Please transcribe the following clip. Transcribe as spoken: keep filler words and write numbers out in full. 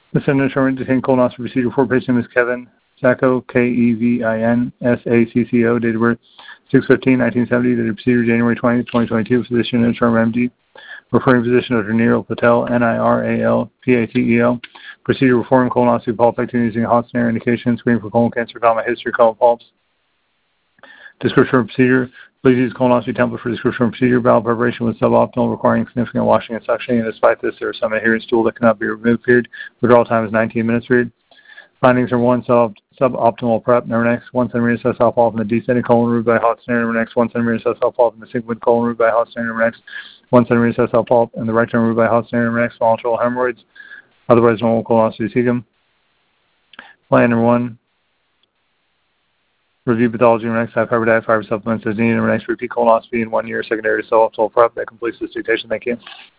The Center determined to obtain colonoscopy procedure for patient name is Kevin Sacco, K E V I N S A C C O, date of birth six fifteen nineteen seventy, date of procedure January twentieth, twenty twenty-two, physician and term M D. Referring physician Doctor Niril Patel, N I R A L P A T E L. Procedure performed colonoscopy polypectomy using a hot snare indication, screening for colon cancer, comma, history, colon polyps. Description of procedure. Please use colonoscopy template for description of procedure. Bowel preparation was suboptimal, requiring significant washing and suctioning. And despite this, there is some adherent stool that cannot be removed. Period. Withdrawal time is nineteen minutes. Period. Findings are one, sub, suboptimal prep. Number next, one centimeter sessile polyp in the descending colon removed by hot snare. Number next, one centimeter sessile polyp in the sigmoid colon removed by hot snare. Number next, one centimeter sessile polyp in the rectum removed by hot snare. Number next, volatile hemorrhoids, otherwise normal colonoscopy cecum. Plan number one, review pathology. Number next, have fiber diet, fiber supplements as needed. Number next, repeat colonoscopy in one year, secondary to suboptimal prep. That completes this dictation. Thank you.